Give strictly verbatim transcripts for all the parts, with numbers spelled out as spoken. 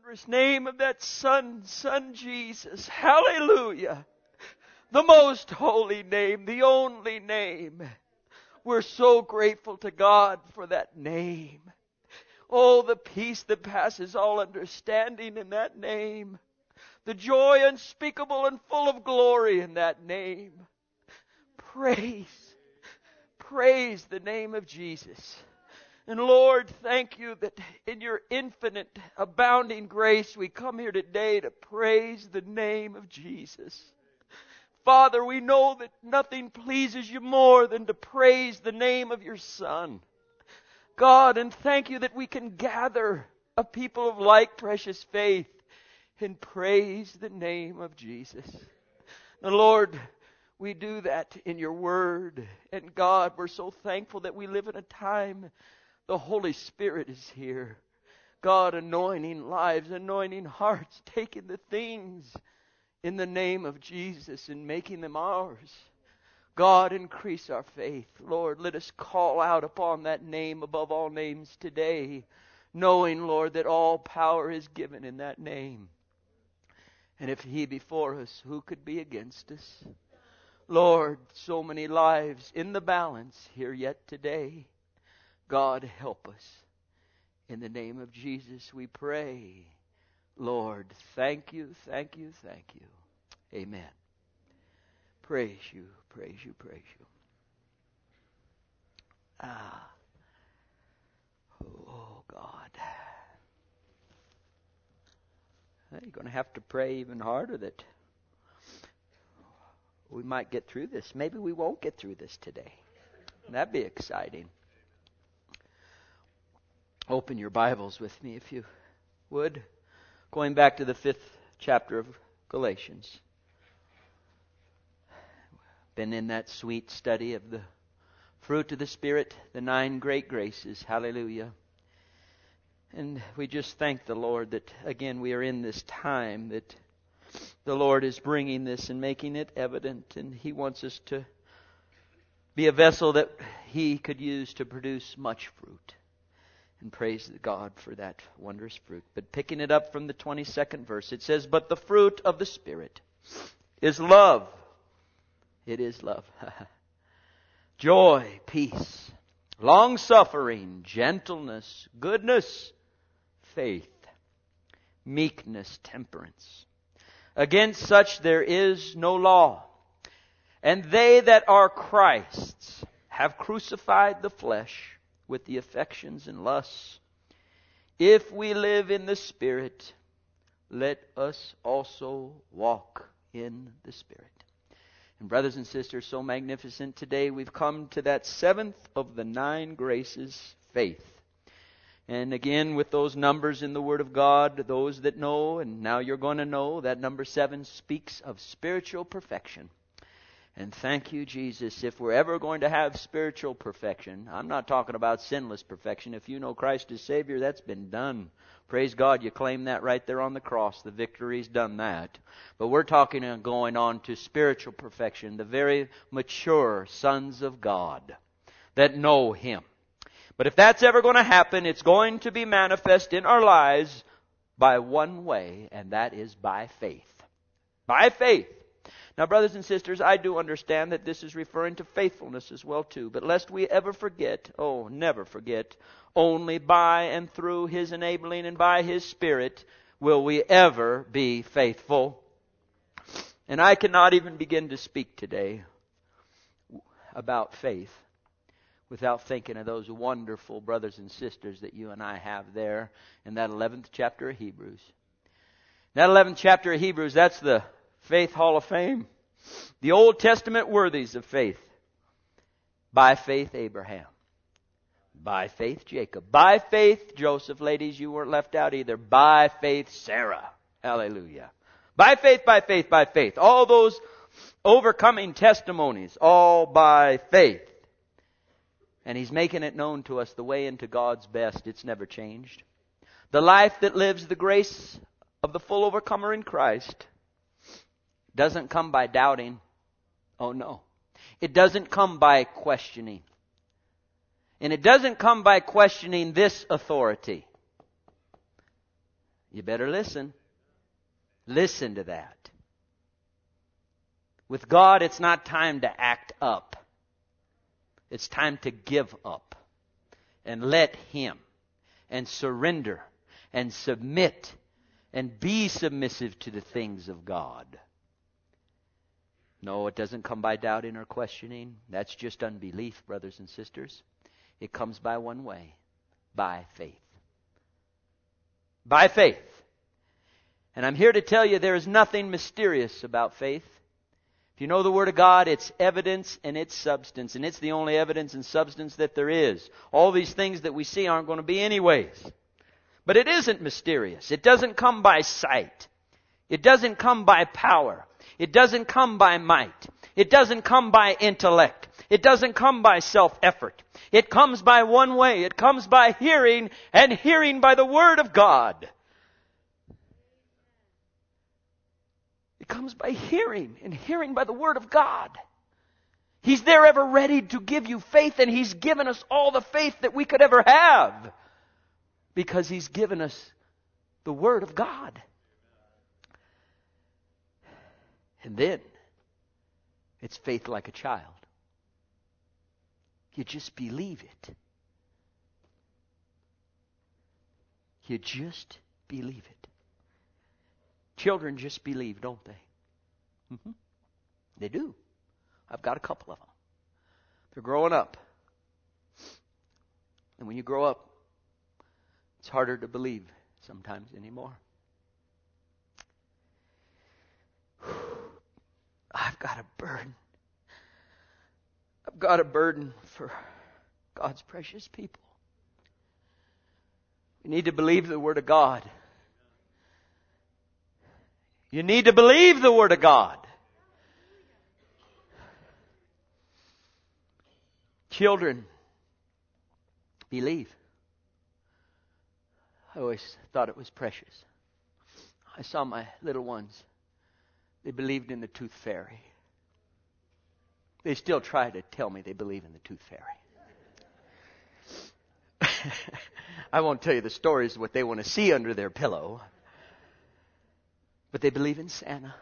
wondrous name of that Son, Son Jesus. Hallelujah. The most holy name, the only name. We're so grateful to God for that name. Oh, the peace that passes all understanding in that name. The joy unspeakable and full of glory in that name. Praise, praise the name of Jesus. And Lord, thank you that in your infinite, abounding grace, we come here today to praise the name of Jesus. Father, we know that nothing pleases you more than to praise the name of your Son. God, and thank you that we can gather a people of like precious faith and praise the name of Jesus. And Lord, we do that in your word. And God, we're so thankful that we live in a time the Holy Spirit is here. God, anointing lives, anointing hearts, taking the things in the name of Jesus and making them ours. God, increase our faith. Lord, let us call out upon that name above all names today, knowing, Lord, that all power is given in that name. And if He be for us, who could be against us? Lord, so many lives in the balance here yet today. God, help us. In the name of Jesus we pray. Lord, thank you, thank you, thank you. Amen. Praise you, praise you, praise you. Ah. Oh, God. You're going to have to pray even harder that we might get through this. Maybe we won't get through this today. That'd be exciting. Open your Bibles with me if you would. Going back to the fifth chapter of Galatians. Been in that sweet study of the fruit of the Spirit, the nine great graces. Hallelujah. And we just thank the Lord that, again, we are in this time that the Lord is bringing this and making it evident. And He wants us to be a vessel that He could use to produce much fruit. And praise God for that wondrous fruit. But picking it up from the twenty-second verse, it says, "But the fruit of the Spirit is love." It is love. Joy, peace, long-suffering, gentleness, goodness, faith, meekness, temperance. Against such there is no law. And they that are Christ's have crucified the flesh with the affections and lusts. If we live in the Spirit, let us also walk in the Spirit. And brothers and sisters, so magnificent today, we've come to that seventh of the nine graces, faith. And again, with those numbers in the Word of God, those that know, and now you're going to know, that number seven speaks of spiritual perfection. And thank you, Jesus, if we're ever going to have spiritual perfection, I'm not talking about sinless perfection. If you know Christ as Savior, that's been done. Praise God, you claim that right there on the cross. The victory's done that. But we're talking and going on to spiritual perfection, the very mature sons of God that know Him. But if that's ever going to happen, it's going to be manifest in our lives by one way, and that is by faith. By faith. Now, brothers and sisters, I do understand that this is referring to faithfulness as well, too. But lest we ever forget, oh, never forget, only by and through His enabling and by His Spirit will we ever be faithful. And I cannot even begin to speak today about faith without thinking of those wonderful brothers and sisters that you and I have there in that eleventh chapter of Hebrews. That eleventh chapter of Hebrews, that's the Faith Hall of Fame. The Old Testament worthies of faith. By faith, Abraham. By faith, Jacob. By faith, Joseph. Ladies, you weren't left out either. By faith, Sarah. Hallelujah. By faith, by faith, by faith. All those overcoming testimonies, all by faith. And He's making it known to us the way into God's best. It's never changed. The life that lives the grace of the full overcomer in Christ doesn't come by doubting. Oh no. It doesn't come by questioning. And it doesn't come by questioning this authority. You better listen. Listen to that. With God, it's not time to act up. It's time to give up and let Him and surrender and submit and be submissive to the things of God. No, it doesn't come by doubting or questioning. That's just unbelief, brothers and sisters. It comes by one way, by faith. By faith. And I'm here to tell you there is nothing mysterious about faith. If you know the Word of God, it's evidence and it's substance. And it's the only evidence and substance that there is. All these things that we see aren't going to be anyways. But it isn't mysterious. It doesn't come by sight. It doesn't come by power. It doesn't come by might. It doesn't come by intellect. It doesn't come by self-effort. It comes by one way. It comes by hearing, and hearing by the Word of God. It comes by hearing, and hearing by the Word of God. He's there ever ready to give you faith, and He's given us all the faith that we could ever have. Because He's given us the Word of God. And then, it's faith like a child. You just believe it. You just believe it. Children just believe, don't they? Mm-hmm. They do. I've got a couple of them. They're growing up. And when you grow up, it's harder to believe sometimes anymore. I've got a burden. I've got a burden for God's precious people. You need to believe the Word of God. You need to believe the Word of God. Children, believe. I always thought it was precious. I saw my little ones. They believed in the tooth fairy. They still try to tell me they believe in the tooth fairy. I won't tell you the stories of what they want to see under their pillow. But they believe in Santa.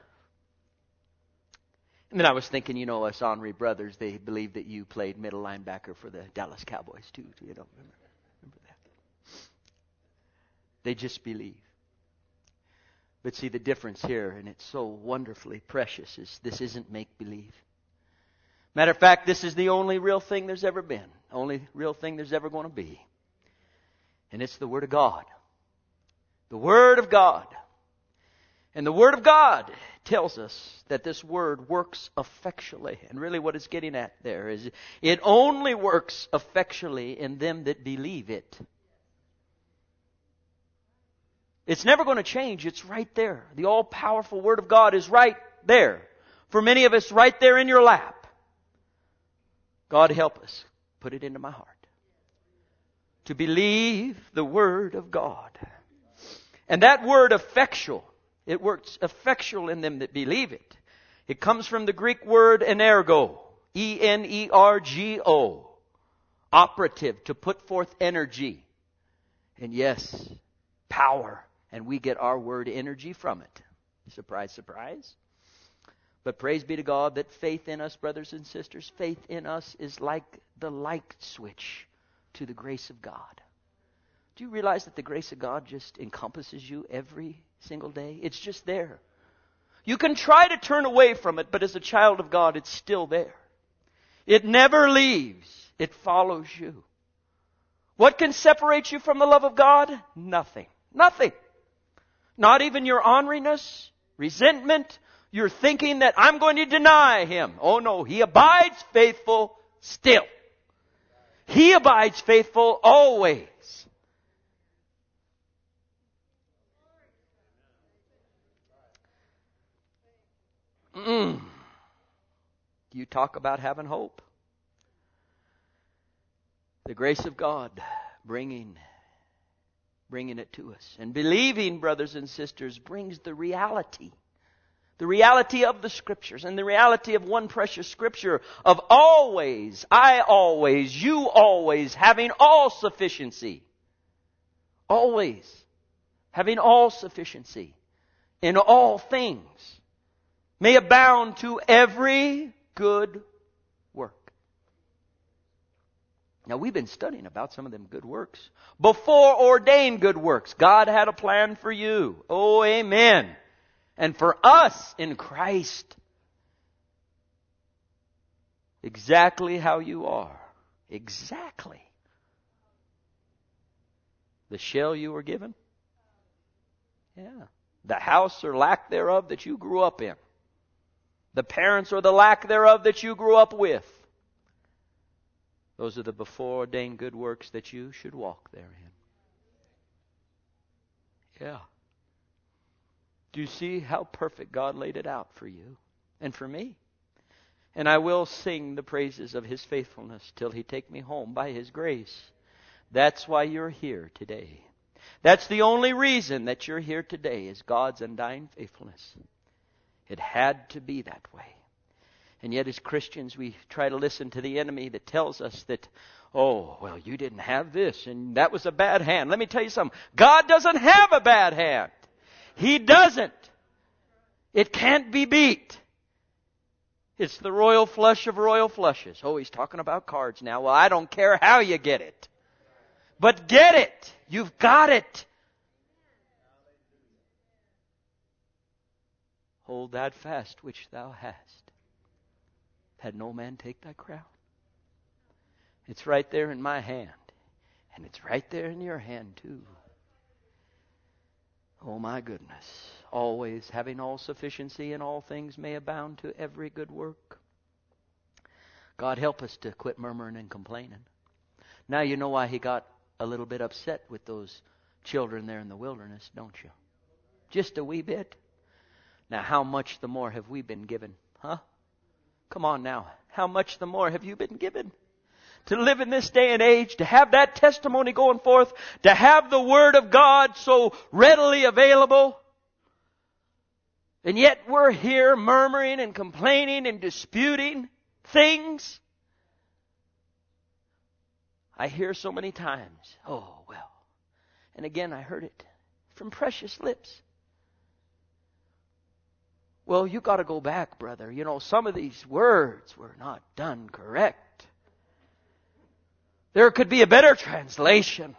And then I was thinking, you know, us Henry brothers, they believed that you played middle linebacker for the Dallas Cowboys too. You don't remember, remember that? They just believe. But see, the difference here, and it's so wonderfully precious, is this isn't make-believe. Matter of fact, this is the only real thing there's ever been. Only real thing there's ever going to be. And it's the Word of God. The Word of God. And the Word of God tells us that this Word works effectually. And really what it's getting at there is it only works effectually in them that believe it. It's never going to change. It's right there. The all-powerful Word of God is right there. For many of us, right there in your lap. God help us. Put it into my heart. To believe the Word of God. And that word effectual, it works effectual in them that believe it. It comes from the Greek word energo. E N E R G O. Operative, to put forth energy. And yes, power. And we get our word energy from it. Surprise, surprise. But praise be to God that faith in us, brothers and sisters, faith in us is like the light switch to the grace of God. Do you realize that the grace of God just encompasses you every single day? It's just there. You can try to turn away from it, but as a child of God, it's still there. It never leaves. It follows you. What can separate you from the love of God? Nothing. Nothing. Not even your orneriness, resentment, your thinking that I'm going to deny Him. Oh no, He abides faithful still. He abides faithful always. Mm. You talk about having hope. The grace of God bringing, bringing it to us. And believing, brothers and sisters, brings the reality. The reality of the Scriptures and the reality of one precious Scripture of always, I always, you always, having all sufficiency. Always. having all sufficiency in all things, may abound to every good work. Now, we've been studying about some of them good works. Before ordained good works. God had a plan for you. Oh, amen. And for us in Christ. Exactly how you are. Exactly. The shell you were given. Yeah. The house or lack thereof that you grew up in. The parents or the lack thereof that you grew up with. Those are the before ordained good works that you should walk therein. Yeah. Do you see how perfect God laid it out for you and for me? And I will sing the praises of His faithfulness till He take me home by His grace. That's why you're here today. That's the only reason that you're here today, is God's undying faithfulness. It had to be that way. And yet as Christians, we try to listen to the enemy that tells us that, oh, well, you didn't have this, and that was a bad hand. Let me tell you something. God doesn't have a bad hand. He doesn't. It can't be beat. It's the royal flush of royal flushes. Oh, he's talking about cards now. Well, I don't care how you get it. But get it. You've got it. Hold that fast which thou hast. Had no man take thy crown. It's right there in my hand. And it's right there in your hand too. Oh my goodness. Always having all sufficiency in all things may abound to every good work. God help us to quit murmuring and complaining. Now you know why He got a little bit upset with those children there in the wilderness, don't you? Just a wee bit. Now how much the more have we been given? Huh? Come on now. How much the more have you been given? To live in this day and age, to have that testimony going forth, to have the Word of God so readily available. And yet we're here murmuring and complaining and disputing things. I hear so many times, oh, well. And again, I heard it from precious lips. Well, you got to go back, brother. You know, some of these words were not done correct. There could be a better translation.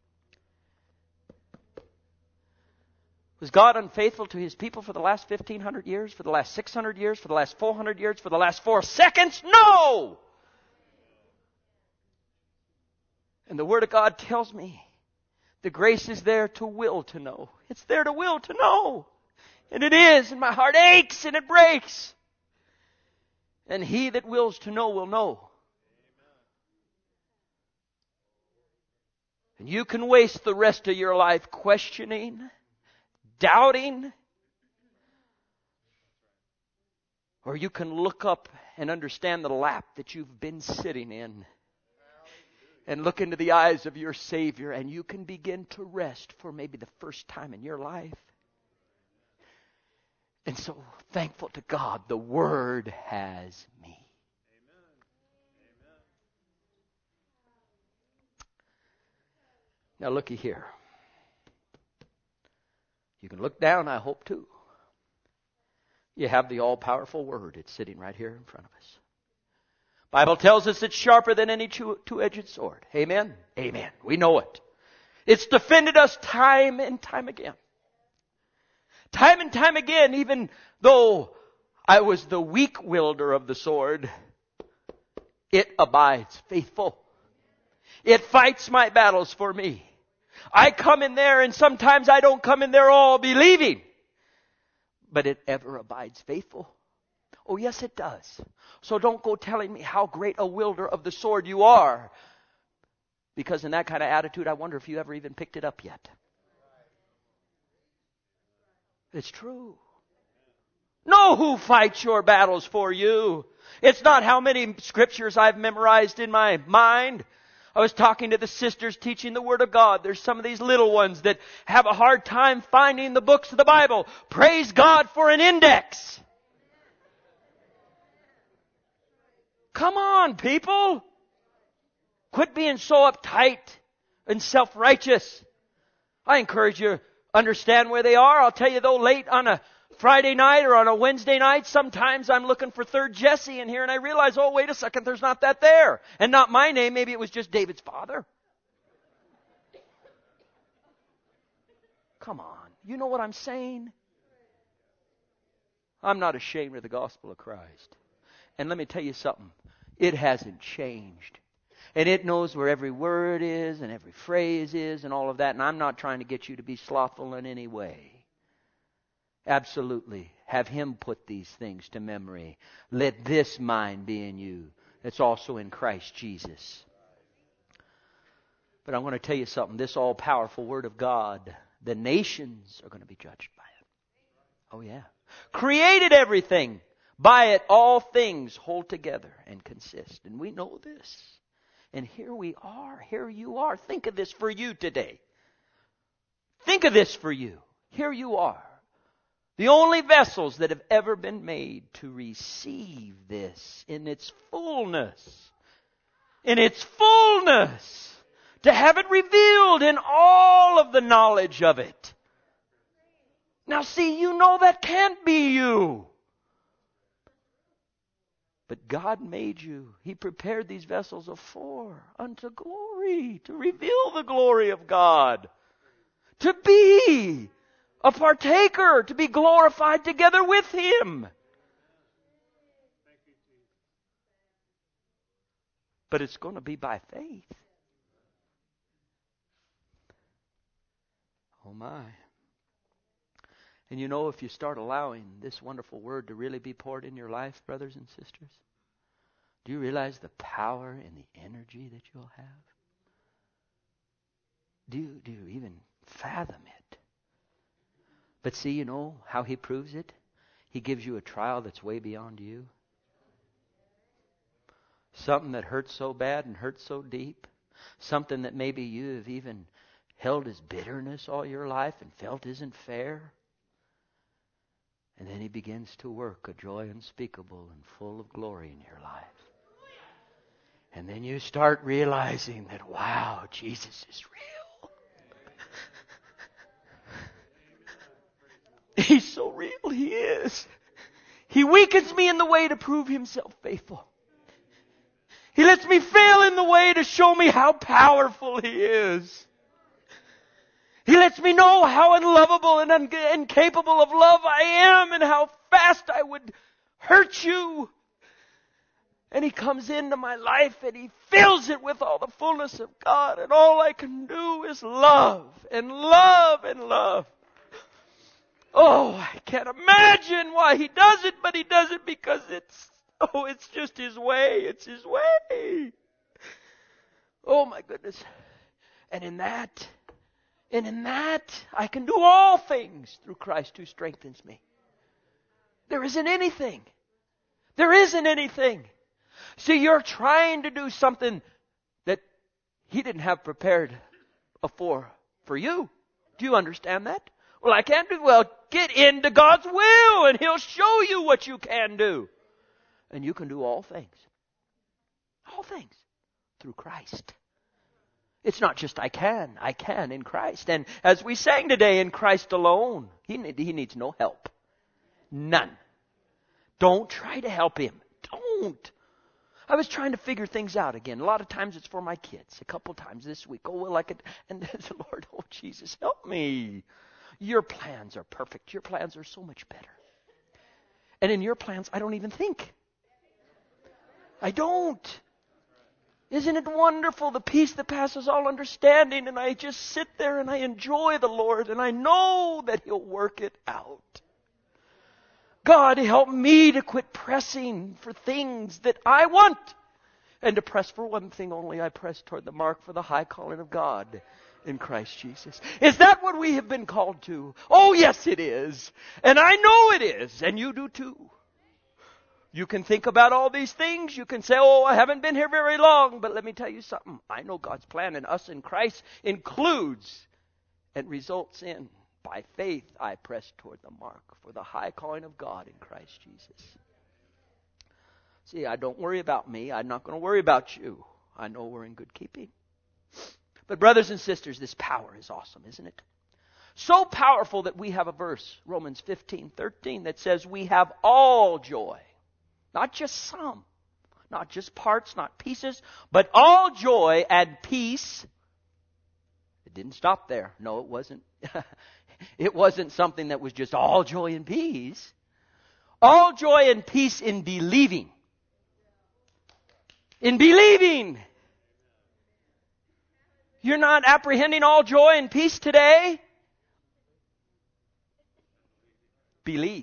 Was God unfaithful to His people for the last fifteen hundred years, for the last six hundred years, for the last four hundred years, for the last four seconds? No! And the Word of God tells me the grace is there to will to know. It's there to will to know. And it is, and my heart aches and it breaks. And he that wills to know will know. And you can waste the rest of your life questioning, doubting, or you can look up and understand the lap that you've been sitting in and look into the eyes of your Savior, and you can begin to rest for maybe the first time in your life. And so thankful to God, the Word has me. Amen. Amen. Now looky here. You can look down, I hope too. You have the all-powerful Word. It's sitting right here in front of us. Bible tells us it's sharper than any two, two-edged sword. Amen? Amen. We know it. It's defended us time and time again. Time and time again, even though I was the weak wielder of the sword, it abides faithful. It fights my battles for me. I come in there, and sometimes I don't come in there all believing. But it ever abides faithful. Oh, yes, it does. So don't go telling me how great a wielder of the sword you are. Because in that kind of attitude, I wonder if you ever even picked it up yet. It's true. Know who fights your battles for you. It's not how many scriptures I've memorized in my mind. I was talking to the sisters teaching the Word of God. There's some of these little ones that have a hard time finding the books of the Bible. Praise God for an index. Come on, people. Quit being so uptight and self-righteous. I encourage you, understand where they are. I'll tell you though, late on a Friday night or on a Wednesday night, sometimes I'm looking for third Jesse in here and I realize, oh, wait a second, there's not that there. And not my name, maybe it was just David's father. Come on, you know what I'm saying? I'm not ashamed of the gospel of Christ. And let me tell you something, it hasn't changed. And it knows where every word is and every phrase is and all of that. And I'm not trying to get you to be slothful in any way. Absolutely. Have Him put these things to memory. Let this mind be in you that's also in Christ Jesus. But I'm going to tell you something. This all-powerful Word of God, the nations are going to be judged by it. Oh yeah. Created everything. By it all things hold together and consist. And we know this. And here we are. Here you are. Think of this for you today. Think of this for you. Here you are. The only vessels that have ever been made to receive this in its fullness. In its fullness. To have it revealed in all of the knowledge of it. Now see, you know that can't be you. But God made you. He prepared these vessels afore unto glory. To reveal the glory of God. To be a partaker, to be glorified together with Him. But it's going to be by faith. Oh my. And you know, if you start allowing this wonderful Word to really be poured in your life, brothers and sisters, do you realize the power and the energy that you'll have? Do you, do you even fathom it? But see, you know how He proves it? He gives you a trial that's way beyond you. Something that hurts so bad and hurts so deep. Something that maybe you have even held as bitterness all your life and felt isn't fair. And then He begins to work a joy unspeakable and full of glory in your life. And then you start realizing that, wow, Jesus is real. He's so real, He is. He weakens me in the way to prove Himself faithful. He lets me fail in the way to show me how powerful He is. He lets me know how unlovable and un- incapable of love I am and how fast I would hurt you. And He comes into my life and He fills it with all the fullness of God. And all I can do is love and love and love. Oh, I can't imagine why He does it, but He does it because it's, oh, it's just His way. It's His way. Oh my goodness. And in that, and in that, I can do all things through Christ who strengthens me. There isn't anything. There isn't anything. See, you're trying to do something that He didn't have prepared before for you. Do you understand that? Well, I can't do well. Get into God's will and He'll show you what you can do. And you can do all things. All things through Christ. It's not just I can. I can in Christ. And as we sang today, in Christ alone, He, he needs no help. None. Don't try to help Him. Don't. I was trying to figure things out again. A lot of times it's for my kids. A couple times this week. Oh, well, I could. And the Lord, oh, Jesus, help me. Your plans are perfect. Your plans are so much better. And in your plans, I don't even think. I don't. Isn't it wonderful, the peace that passes all understanding? And I just sit there and I enjoy the Lord and I know that He'll work it out. God, help me to quit pressing for things that I want and to press for one thing only. I press toward the mark for the high calling of God in Christ Jesus. Is that what we have been called to? Oh, yes, it is. And I know it is. And you do too. You can think about all these things. You can say, oh, I haven't been here very long. But let me tell you something. I know God's plan in us in Christ includes and results in, by faith, I press toward the mark for the high calling of God in Christ Jesus. See, I don't worry about me. I'm not going to worry about you. I know we're in good keeping. But brothers and sisters, this power is awesome, isn't it? So powerful that we have a verse, Romans fifteen thirteen, that says we have all joy. Not just some, not just parts, not pieces, but all joy and peace. It didn't stop there. No, it wasn't. It wasn't something that was just all joy and peace. All joy and peace in believing. In believing. You're not apprehending all joy and peace today? Believe.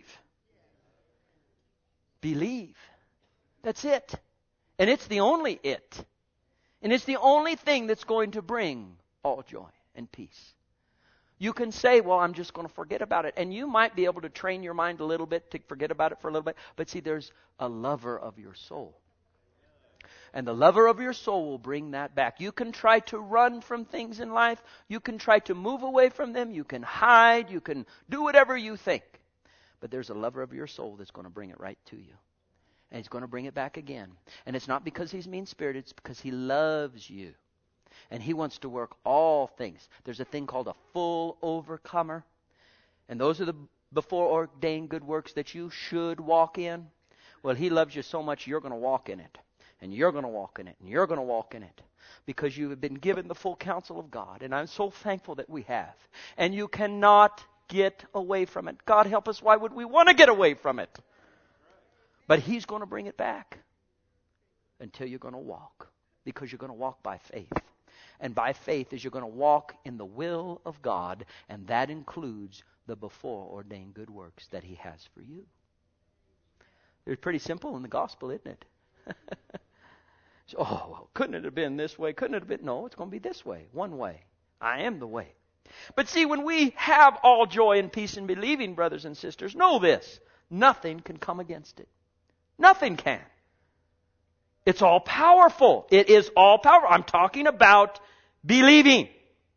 Believe. That's it. And it's the only it. And it's the only thing that's going to bring all joy and peace. You can say, well, I'm just going to forget about it. And you might be able to train your mind a little bit to forget about it for a little bit. But see, there's a lover of your soul. And the lover of your soul will bring that back. You can try to run from things in life. You can try to move away from them. You can hide. You can do whatever you think. But there's a lover of your soul that's going to bring it right to you. And he's going to bring it back again. And it's not because he's mean-spirited. It's because he loves you. And he wants to work all things. There's a thing called a full overcomer. And those are the before ordained good works that you should walk in. Well, he loves you so much you're going to walk in it. And you're going to walk in it. And you're going to walk in it. Because you have been given the full counsel of God. And I'm so thankful that we have. And you cannot get away from it. God help us. Why would we want to get away from it? But he's going to bring it back. Until you're going to walk. Because you're going to walk by faith. And by faith is you're going to walk in the will of God. And that includes the before ordained good works that he has for you. It's pretty simple in the gospel, isn't it? So, oh, well, couldn't it have been this way? Couldn't it have been? No, it's going to be this way. One way. I am the way. But see, when we have all joy and peace in believing, brothers and sisters, know this. Nothing can come against it. Nothing can. It's all powerful. It is all powerful. I'm talking about believing.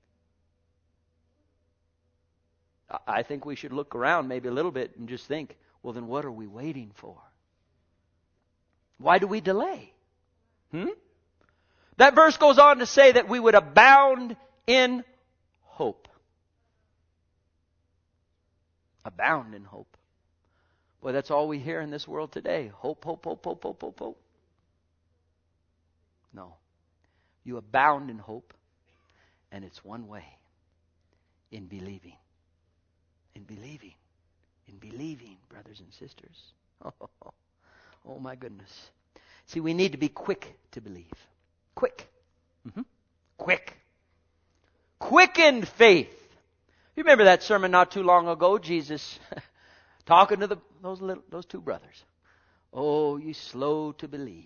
I think we should look around maybe a little bit and just think, well, then what are we waiting for? Why do we delay? Hmm? That verse goes on to say that we would abound in hope. Abound in hope. Boy, that's all we hear in this world today. Hope, hope, hope, hope, hope, hope, hope. No. You abound in hope. And it's one way. In believing. In believing. In believing, brothers and sisters. Oh, oh my goodness. See, we need to be quick to believe. Quick. Mm-hmm. Quick. Quickened faith. You remember that sermon not too long ago, Jesus talking to the, those little, those two brothers. Oh, you slow to believe.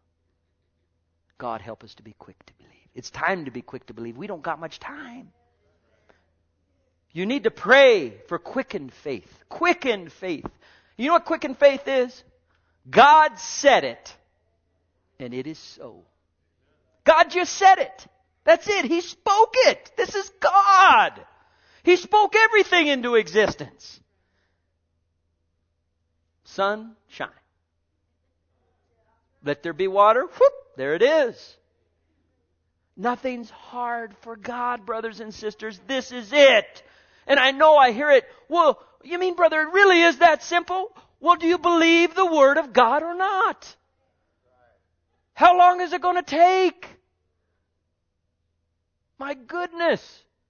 God help us to be quick to believe. It's time to be quick to believe. We don't got much time. You need to pray for quickened faith. Quickened faith. You know what quickened faith is? God said it, and it is so. God just said it. That's it. He spoke it. This is God. He spoke everything into existence. Sun, shine. Let there be water. Whoop, there it is. Nothing's hard for God, brothers and sisters. This is it. And I know I hear it. Well, you mean, brother, it really is that simple? Well, do you believe the Word of God or not? How long is it going to take? My goodness.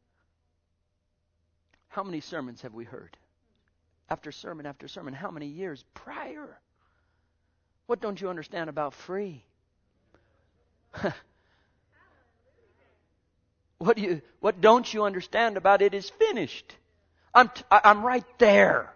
How many sermons have we heard? After sermon after sermon. How many years prior? What don't you understand about free? What do you? What don't you understand about it is finished? I'm t- I'm right there.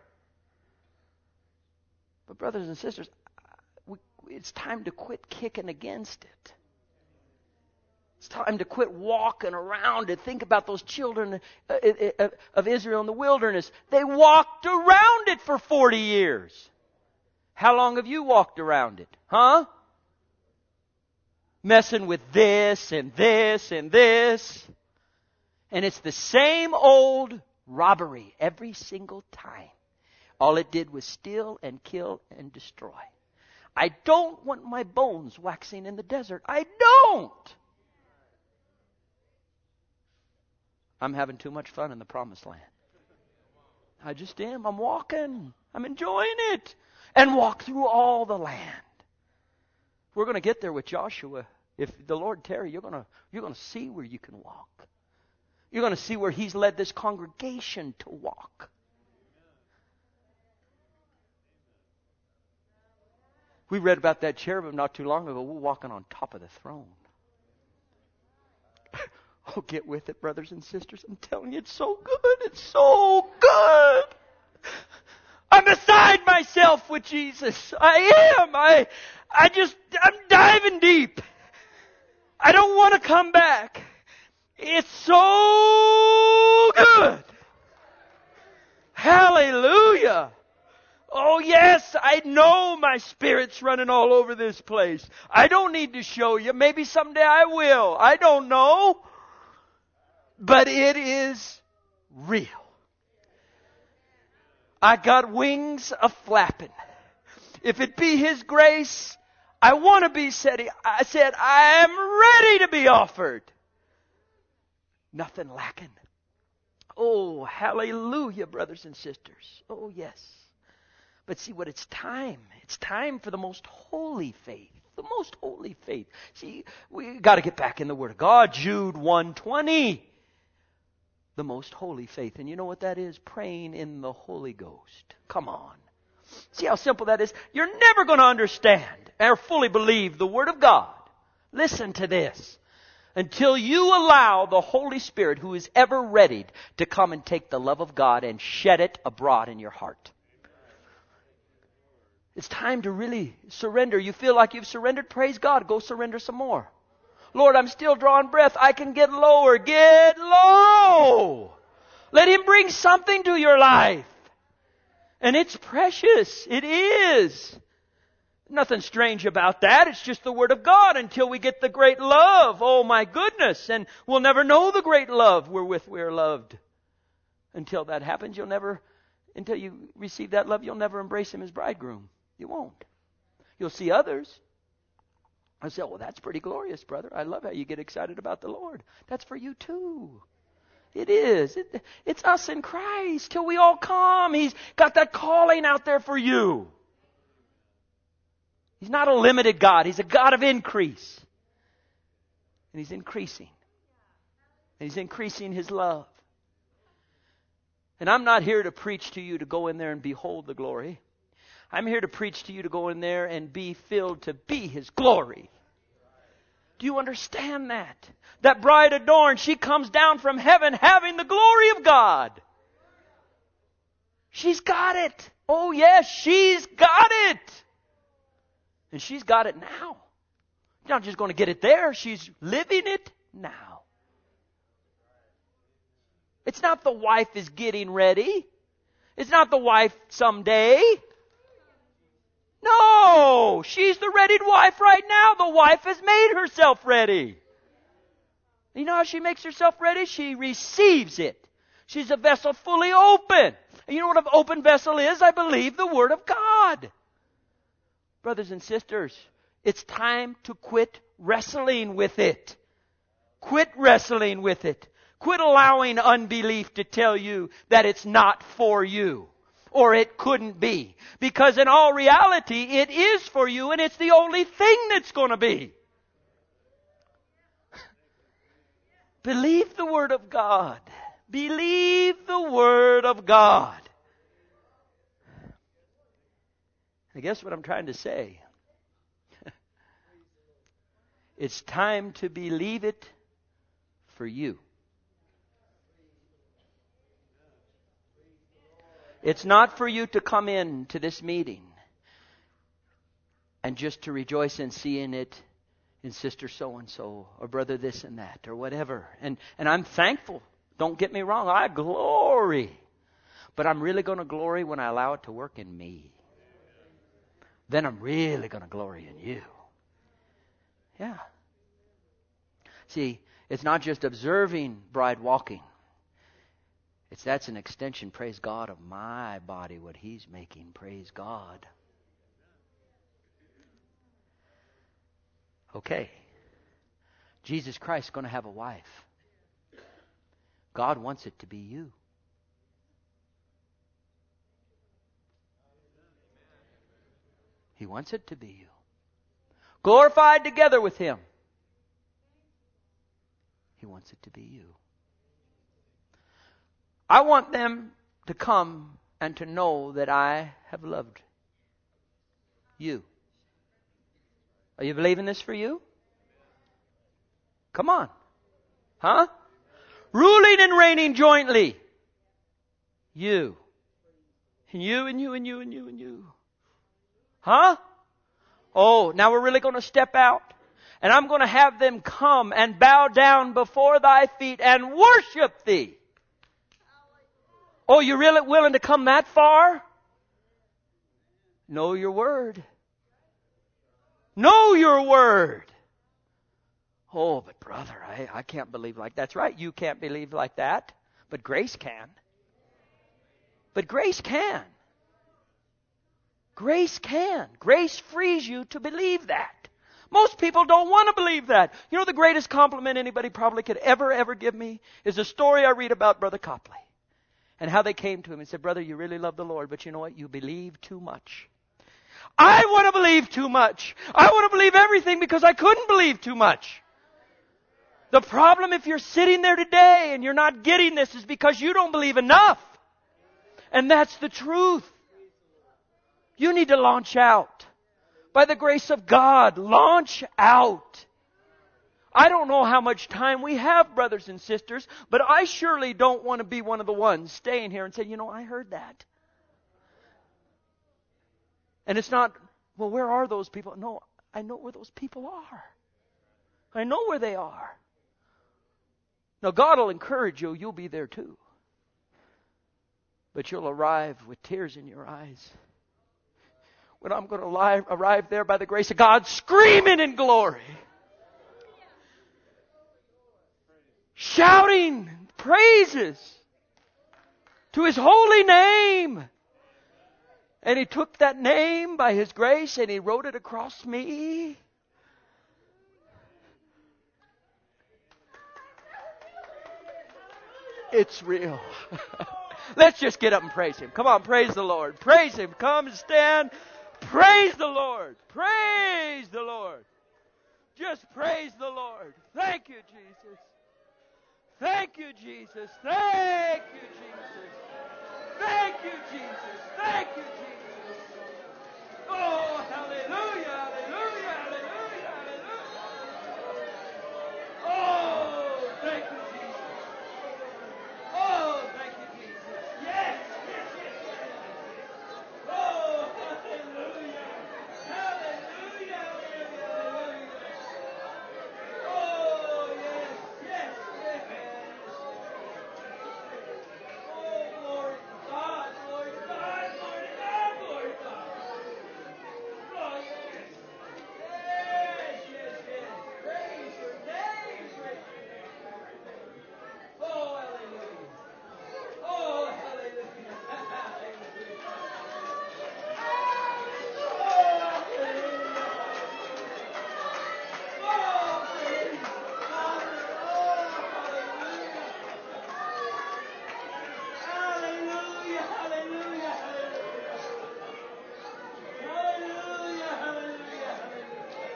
But brothers and sisters, we, it's time to quit kicking against it. It's time to quit walking around and think about those children of Israel in the wilderness. They walked around it for forty years. How long have you walked around it? Huh? Messing with this and this and this. And it's the same old robbery every single time. All it did was steal and kill and destroy. I don't want my bones waxing in the desert. I don't. I'm having too much fun in the promised land. I just am. I'm walking. I'm enjoying it. And walk through all the land. We're going to get there with Joshua. If the Lord tarry, you're going to, you're going to see where you can walk. You're going to see where He's led this congregation to walk. We read about that cherubim not too long ago. We're walking on top of the throne. Oh, get with it, brothers and sisters. I'm telling you, it's so good. It's so good. I'm beside myself with Jesus. I am. I, I just, I'm diving deep. I don't want to come back. It's so good. Hallelujah. Oh yes, I know my spirit's running all over this place. I don't need to show you. Maybe someday I will. I don't know. But it is real. I got wings a flapping. If it be His grace, I want to be said. I said, I am ready to be offered. Nothing lacking. Oh, hallelujah, brothers and sisters. Oh, yes. But see what it's time. It's time for the most holy faith. The most holy faith. See, we got to get back in the Word of God. Jude one twenty. The most holy faith. And you know what that is? Praying in the Holy Ghost. Come on. See how simple that is? You're never going to understand or fully believe the Word of God. Listen to this. Until you allow the Holy Spirit, who is ever ready, to come and take the love of God and shed it abroad in your heart. It's time to really surrender. You feel like you've surrendered? Praise God. Go surrender some more. Lord, I'm still drawing breath. I can get lower. Get low. Let Him bring something to your life. And it's precious. It is. Nothing strange about that. It's just the Word of God until we get the great love. Oh my goodness. And we'll never know the great love wherewith we are loved. Until that happens, you'll never, until you receive that love, you'll never embrace Him as bridegroom. You won't. You'll see others. I say, well, that's pretty glorious, brother. I love how you get excited about the Lord. That's for you too. It is. It, it's us in Christ till we all come. He's got that calling out there for you. He's not a limited God. He's a God of increase. And He's increasing. And He's increasing His love. And I'm not here to preach to you to go in there and behold the glory. I'm here to preach to you to go in there and be filled to be His glory. Do you understand that? That bride adorned, she comes down from heaven having the glory of God. She's got it. Oh yes, she's got it. And she's got it now. She's not just going to get it there. She's living it now. It's not the wife is getting ready. It's not the wife someday. No, she's the readied wife right now. The wife has made herself ready. You know how she makes herself ready? She receives it. She's a vessel fully open. And you know what an open vessel is? I believe the Word of God. Brothers and sisters, it's time to quit wrestling with it. Quit wrestling with it. Quit allowing unbelief to tell you that it's not for you. Or it couldn't be. Because in all reality, it is for you and it's the only thing that's going to be. Believe the Word of God. Believe the Word of God. I guess what I'm trying to say. It's time to believe it for you. It's not for you to come in to this meeting and just to rejoice in seeing it in sister so-and-so or brother this and that or whatever. And, and I'm thankful. Don't get me wrong. I glory. But I'm really going to glory when I allow it to work in me. Then I'm really going to glory in you. Yeah. See, it's not just observing bride walking. It's that's an extension, praise God, of my body, what He's making, praise God. Okay. Jesus Christ is going to have a wife. God wants it to be you. He wants it to be you. Glorified together with Him. He wants it to be you. I want them to come and to know that I have loved you. Are you believing this for you? Come on. Huh? Ruling and reigning jointly. You. And you and you and you and you and you. Huh? Oh, now we're really going to step out. And I'm going to have them come and bow down before thy feet and worship thee. Oh, you're really willing to come that far? Know your word. Know your word. Oh, but brother, I, I can't believe like that. That's right, you can't believe like that. But grace can. But grace can. Grace can. Grace frees you to believe that. Most people don't want to believe that. You know the greatest compliment anybody probably could ever, ever give me is a story I read about Brother Copley. And how they came to him and said, brother, you really love the Lord, but you know what? You believe too much. I want to believe too much. I want to believe everything because I couldn't believe too much. The problem if you're sitting there today and you're not getting this is because you don't believe enough. And that's the truth. You need to launch out. By the grace of God, launch out. I don't know how much time we have, brothers and sisters, but I surely don't want to be one of the ones staying here and say, you know, I heard that. And it's not, well, where are those people? No, I know where those people are. I know where they are. Now, God will encourage you. You'll be there too. But you'll arrive with tears in your eyes. When I'm going to arrive, arrive there by the grace of God, screaming in glory. Shouting praises to His holy name. And He took that name by His grace and He wrote it across me. It's real. Let's just get up and praise Him. Come on, praise the Lord. Praise Him. Come and stand. Praise the Lord. Praise the Lord. Just praise the Lord. Thank you, Jesus. Thank you, Jesus. Thank you, Jesus. Thank you, Jesus. Thank you, Jesus. Oh, hallelujah, hallelujah, hallelujah, hallelujah. Oh, thank you, Jesus. Oh, thank you, Jesus. Yes, yes, yes, yes. Oh, hallelujah. Hallelujah, hallelujah. Oh, yes, yes, yes. Oh, glory to God, glory to God, glory to God, glory to God. Oh, yes. Yes, yes, yes. Praise your name, praise your name. Oh, hallelujah. Oh, hallelujah. Hallelujah. Oh, hallelujah. Oh, praise God. Oh, hallelujah. Hallelujah, hallelujah, hallelujah. Hallelujah, hallelujah, hallelujah.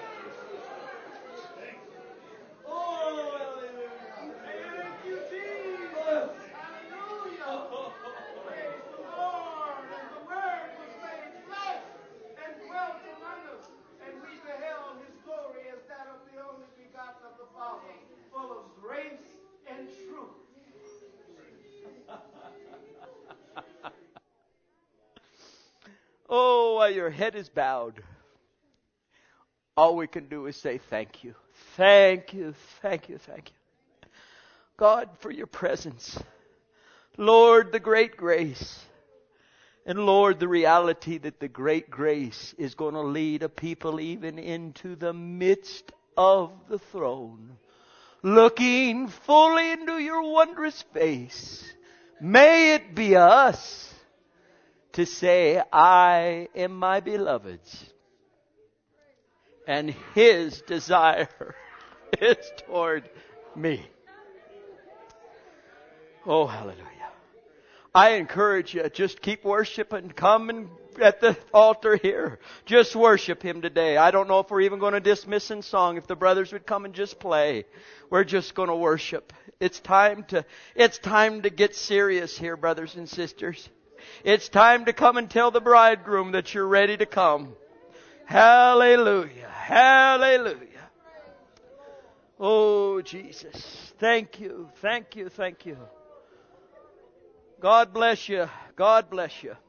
Oh, hallelujah. Thank you, Jesus. Hallelujah. Praise the Lord. And the Word was made flesh and dwelt among us. And we beheld His glory as that of the only begotten of the Father, full of grace and truth. Oh, while your head is bowed, all we can do is say thank you. Thank you, thank you, thank you. God, for your presence. Lord, the great grace. And Lord, the reality that the great grace is going to lead a people even into the midst of the throne. Looking fully into your wondrous face. May it be us to say, I am my beloved's. And His desire is toward me. Oh, hallelujah. I encourage you, just keep worshiping. Come and at the altar here. Just worship Him today. I don't know if we're even going to dismiss in song. If the brothers would come and just play. We're just going to worship. It's time to, it's time to get serious here, brothers and sisters. It's time to come and tell the bridegroom that you're ready to come. Hallelujah. Hallelujah. Oh, Jesus. Thank you. Thank you. Thank you. God bless you. God bless you.